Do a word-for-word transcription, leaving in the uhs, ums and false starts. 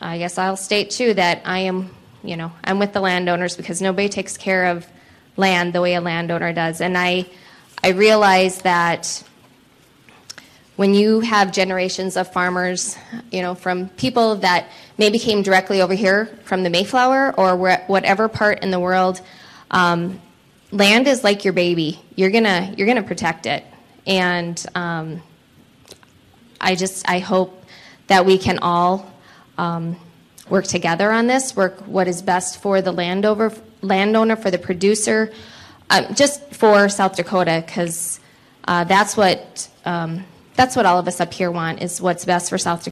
I guess I'll state too that I am, you know, I'm with the landowners because nobody takes care of land the way a landowner does. And I, I realize that when you have generations of farmers, you know, from people that maybe came directly over here from the Mayflower or whatever part in the world, um, land is like your baby. You're gonna you're gonna protect it, and um, I just I hope that we can all um, work together on this. Work what is best for the landowner, landowner for the producer, um, just for South Dakota, because uh, that's what. Um, That's what all of us up here want, is what's best for South Dakota.